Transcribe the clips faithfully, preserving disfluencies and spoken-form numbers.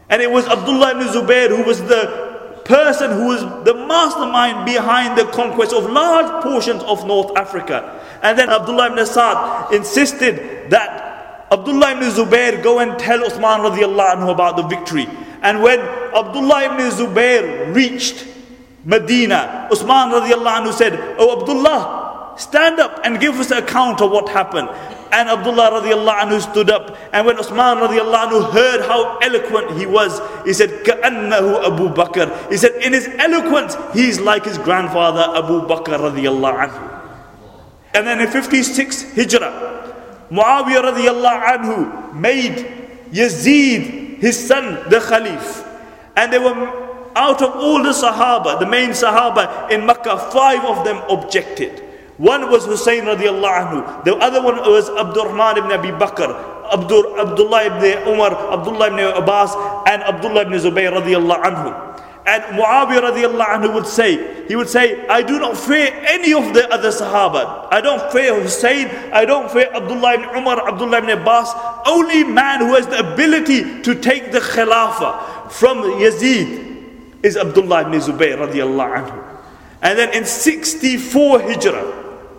And it was Abdullah ibn Zubair who was the person who was the mastermind behind the conquest of large portions of North Africa. And then Abdullah ibn Sa'd insisted that Abdullah ibn Zubair go and tell Uthman radiallahu anhu about the victory. And when Abdullah ibn Zubair reached Medina, Uthman radiallahu anhu said, "Oh Abdullah, stand up and give us an account of what happened." And Abdullah radiallahu anhu stood up. And when Uthman radiallahu anhu heard how eloquent he was, he said, "Ka'annahu Abu Bakr." He said, in his eloquence, he's like his grandfather Abu Bakr radiallahu anhu. And then in fifty-six Hijrah, Muawiyah radiallahu anhu made Yazid, his son, the Khalif. And they were, out of all the Sahaba, the main Sahaba in Makkah, five of them objected. One was Hussein radiallahu anhu. The other one was Abdurrahman ibn Abi Bakr, Abdur, Abdullah ibn Umar, Abdullah ibn Abbas, and Abdullah ibn Zubayr radiallahu anhu. And Muawiyah radiallahu anhu would say, he would say, "I do not fear any of the other Sahaba. I don't fear Hussein, I don't fear Abdullah ibn Umar, Abdullah ibn Abbas. Only man who has the ability to take the Khilafah from Yazid is Abdullah ibn Zubayr radiallahu anhu." And then in sixty-four Hijrah,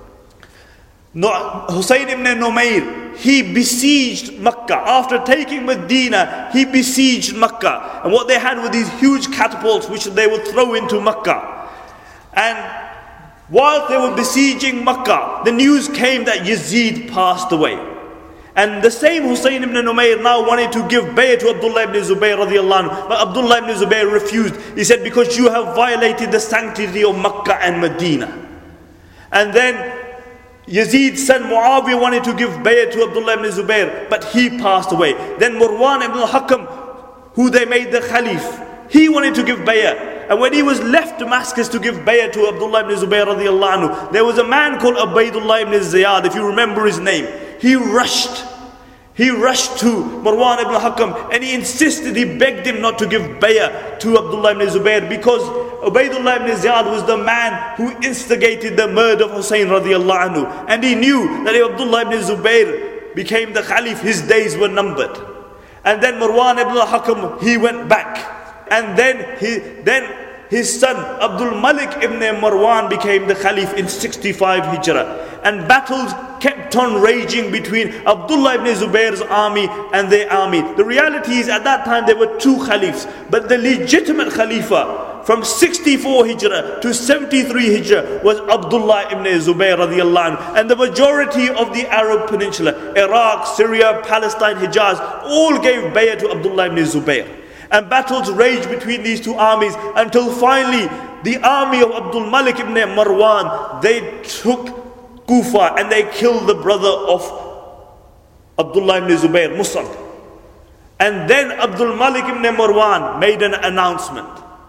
Hussein ibn Numayr, he besieged Makkah. After taking Medina, he besieged Makkah. And what they had were these huge catapults which they would throw into Makkah. And while they were besieging Makkah, the news came that Yazid passed away. And the same Hussein ibn Numayr now wanted to give bay'ah to Abdullah ibn Zubayr radiallahu anhu. But Abdullah ibn Zubayr refused. He said, "Because you have violated the sanctity of Makkah and Medina." And then Yazid's son Muawiyah wanted to give bay'ah to Abdullah ibn Zubair, but he passed away. Then Marwan ibn al-Hakam, who they made the Khalif, he wanted to give bay'ah. And when he was left Damascus to give bay'ah to Abdullah ibn Zubair radiallahu anhu, there was a man called Ubaydullah ibn Ziyad, if you remember his name. He rushed. He rushed to Marwan ibn al-Hakam and he insisted, he begged him not to give bay'ah to Abdullah ibn Zubair, because Ubaydullah ibn Ziyad was the man who instigated the murder of Hussein radiallahu anhu. And he knew that if Abdullah ibn Zubair became the Khalif, his days were numbered. And then Marwan ibn al-Hakam, he went back. And then he, then his son Abdul Malik ibn Marwan became the Khalif in sixty-five Hijrah. And battles kept on raging between Abdullah ibn Zubair's army and their army. The reality is at that time there were two Khalifs, but the legitimate Khalifa from sixty-four Hijrah to seventy-three Hijrah was Abdullah ibn Zubair radiallahu anhu. And the majority of the Arab Peninsula, Iraq, Syria, Palestine, Hijaz, all gave bay'ah to Abdullah ibn Zubair. And battles raged between these two armies until finally the army of Abdul Malik ibn Marwan, they took Kufa and they killed the brother of Abdullah ibn Zubair, Musab. And then Abdul Malik ibn Marwan made an announcement.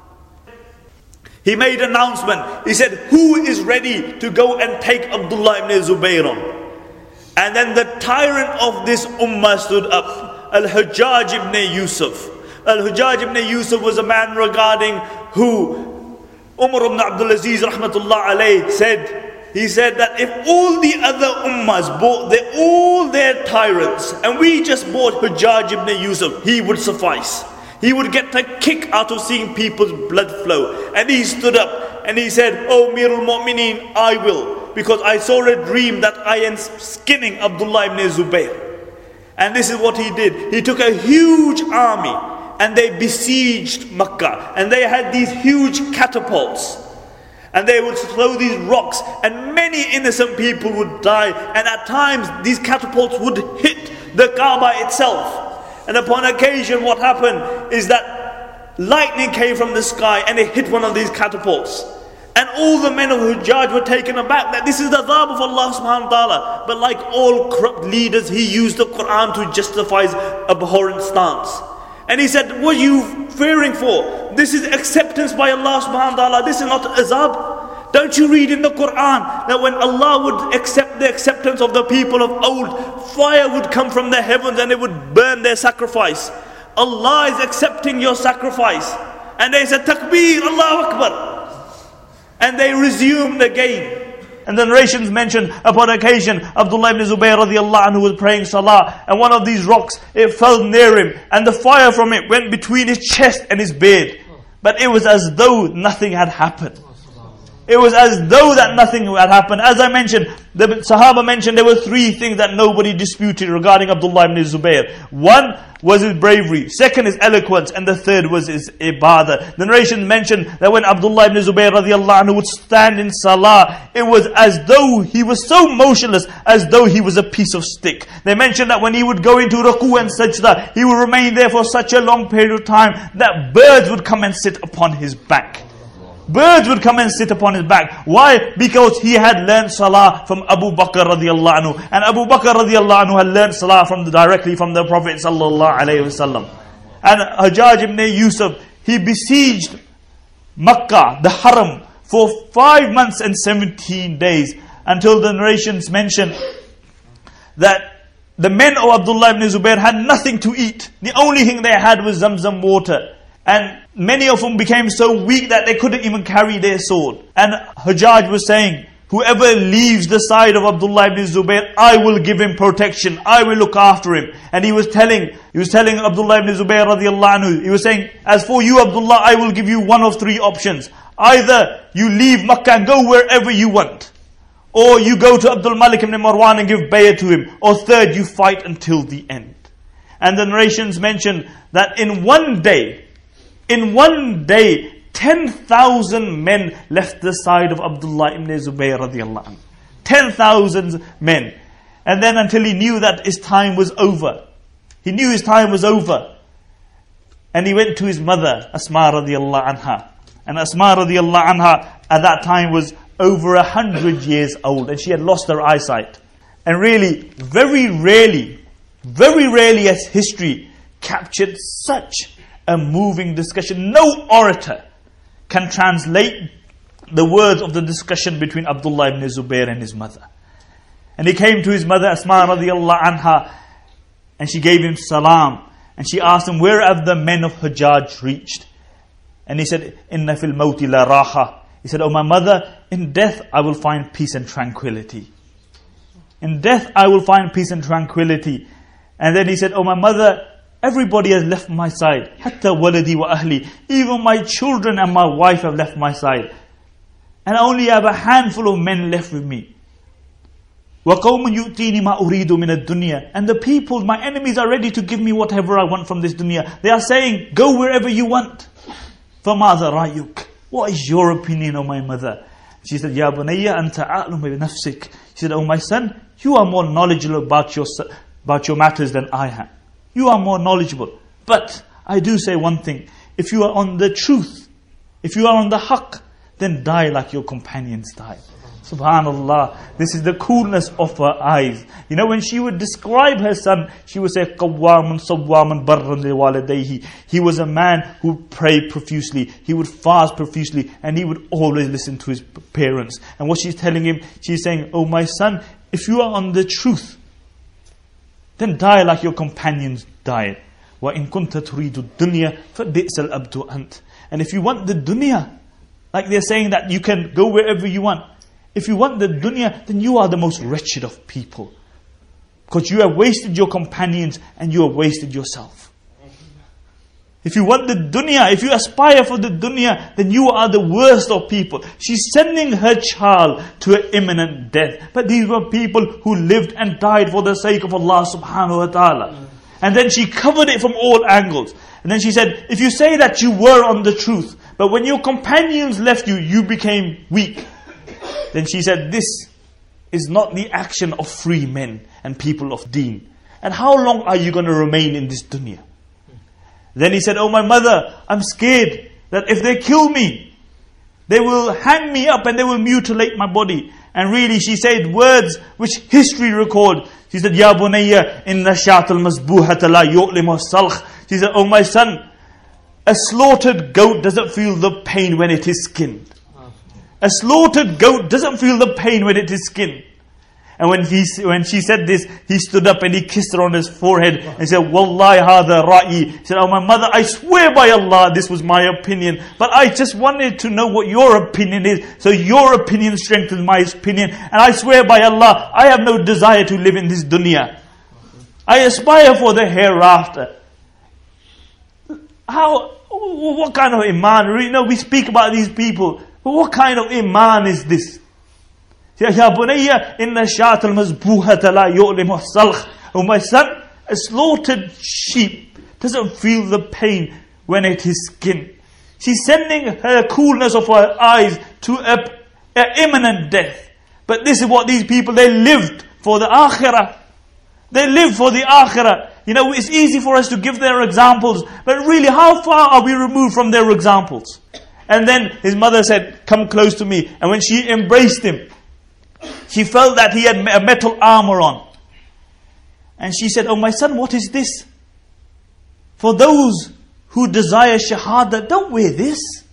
He made an announcement. He said, "Who is ready to go and take Abdullah ibn Zubair on?" And then the tyrant of this ummah stood up, Al-Hajjaj ibn Yusuf. Al-Hajjaj ibn Yusuf was a man regarding who Umar ibn Abdul Aziz rahmatullah alayh said, he said that if all the other ummahs bought their, all their tyrants and we just bought Hajjaj ibn Yusuf, he would suffice. He would get a kick out of seeing people's blood flow. And he stood up and he said, "Oh Amirul Mu'mineen, I will, because I saw a dream that I am skinning Abdullah ibn Zubair." And this is what he did. He took a huge army and they besieged Makkah. And they had these huge catapults. And they would throw these rocks and many innocent people would die. And at times these catapults would hit the Kaaba itself. And upon occasion what happened is that lightning came from the sky and it hit one of these catapults. And all the men of Hujjaj were taken aback that this is the adhab of Allah subhanahu wa ta'ala. But like all corrupt leaders, he used the Quran to justify his abhorrent stance. And he said, "What are you fearing for? This is acceptance by Allah subhanahu wa ta'ala. This is not azab. Don't you read in the Quran that when Allah would accept the acceptance of the people of old, fire would come from the heavens and it would burn their sacrifice. Allah is accepting your sacrifice." And they said, "Takbir, Allahu Akbar." And they resumed again. And the narrations mention upon occasion Abdullah ibn Zubayr radiallahu anhu was praying salah, and one of these rocks, it fell near him, and the fire from it went between his chest and his beard. But it was as though nothing had happened. It was as though that nothing had happened. As I mentioned, the Sahaba mentioned there were three things that nobody disputed regarding Abdullah ibn Zubayr. One was his bravery, second his eloquence, and the third was his ibadah. The narration mentioned that when Abdullah ibn Zubayr radiallahu anhu would stand in salah, it was as though he was so motionless, as though he was a piece of stick. They mentioned that when he would go into ruku and sajda, he would remain there for such a long period of time that birds would come and sit upon his back. Birds would come and sit upon his back. Why? Because he had learned salah from Abu Bakr radiallahu anhu. And Abu Bakr radiallahu anhu had learned salah from the, directly from the Prophet sallallahu alayhi wasallam. And Hajjaj ibn Yusuf, he besieged Makkah, the Haram, for five months and seventeen days. Until the narrations mention that the men of Abdullah ibn Zubayr had nothing to eat. The only thing they had was Zamzam water. And many of them became so weak that they couldn't even carry their sword. And Hajjaj was saying, whoever leaves the side of Abdullah ibn Zubayr, I will give him protection. I will look after him. And he was telling, he was telling Abdullah ibn Zubayr radiallahu anhu, he was saying, as for you Abdullah, I will give you one of three options. Either you leave Makkah and go wherever you want, or you go to Abdul Malik ibn Marwan and give bay'ah to him, or third, you fight until the end. And the narrations mention that in one day, In one day, ten thousand men left the side of Abdullah ibn Zubayr radiallahu anhu. ten thousand men. And then until he knew that his time was over. He knew his time was over. And he went to his mother, Asma radiallahu anha. And Asma radiallahu anha at that time was over a hundred years old. And she had lost her eyesight. And really, very rarely, very rarely has history captured such a moving discussion. No orator can translate the words of the discussion between Abdullah ibn Zubayr and his mother. And he came to his mother Asma radiallahu anha, and she gave him salam, and she asked him, where have the men of Hajjaj reached? And he said, Inna fil mawti la raha. He said, oh my mother, in death I will find peace and tranquility. In death I will find peace and tranquility. And then he said, oh my mother, everybody has left my side. Hatta waladi wa ahli. Even my children and my wife have left my side. And I only have a handful of men left with me. وَقَوْمٌ يُؤْتِينِ مَا أُرِيدُ مِنَ الدُّنْيَا. And the people, my enemies, are ready to give me whatever I want from this dunya. They are saying, go wherever you want. فَمَاذَا رَأْيُكَ. What is your opinion, O my mother? She said, Ya bunayya anta a'lamu bi nafsik. She said, oh my son, you are more knowledgeable about your, about your matters than I am. You are more knowledgeable. But I do say one thing. If you are on the truth, if you are on the haqq, then die like your companions died. Subhanallah. This is the coolness of her eyes. You know, when she would describe her son, she would say, قَوَّامٌ صَوَّامٌ بَرًّا لِوَالِدَيْهِ. He was a man who would pray profusely. He would fast profusely. And he would always listen to his parents. And what she's telling him, she's saying, oh my son, if you are on the truth, then die like your companions died. وَإِن كُنْتَ تُرِيدُ الدُّنْيَا فَبِئْسَ الْأَبْدُ أَنْتَ. And if you want the dunya, like they're saying that you can go wherever you want. If you want the dunya, then you are the most wretched of people. Because you have wasted your companions and you have wasted yourself. If you want the dunya, if you aspire for the dunya, then you are the worst of people. She's sending her child to an imminent death. But these were people who lived and died for the sake of Allah subhanahu wa ta'ala. And then she covered it from all angles. And then she said, if you say that you were on the truth, but when your companions left you, you became weak. Then she said, this is not the action of free men and people of deen. And how long are you going to remain in this dunya? Then he said, oh my mother, I'm scared that if they kill me, they will hang me up and they will mutilate my body. And really she said words which history record. She said, Ya bunayya, inna sha'atul mazbuhata la yu'limu salkh. She said, oh my son, a slaughtered goat doesn't feel the pain when it is skinned. A slaughtered goat doesn't feel the pain when it is skinned. And when he, when she said this, he stood up and he kissed her on his forehead and said, Wallahi hadha ra'i. He said, oh my mother, I swear by Allah, this was my opinion. But I just wanted to know what your opinion is. So your opinion strengthens my opinion. And I swear by Allah, I have no desire to live in this dunya. I aspire for the hereafter. How, what kind of iman? You know, we speak about these people. But what kind of iman is this? Ya bunayya inna shat al-mazbuhata la yu'limu as-salkh. Oh my son, a slaughtered sheep doesn't feel the pain when it is skinned. She's sending her coolness of her eyes to a, a imminent death. But this is what these people, they lived for the akhirah. They live for the akhirah. You know, it's easy for us to give their examples, but really, how far are we removed from their examples? And then his mother said, come close to me. And when she embraced him, she felt that he had a metal armor on. And she said, oh my son, what is this? For those who desire shahada, don't wear this.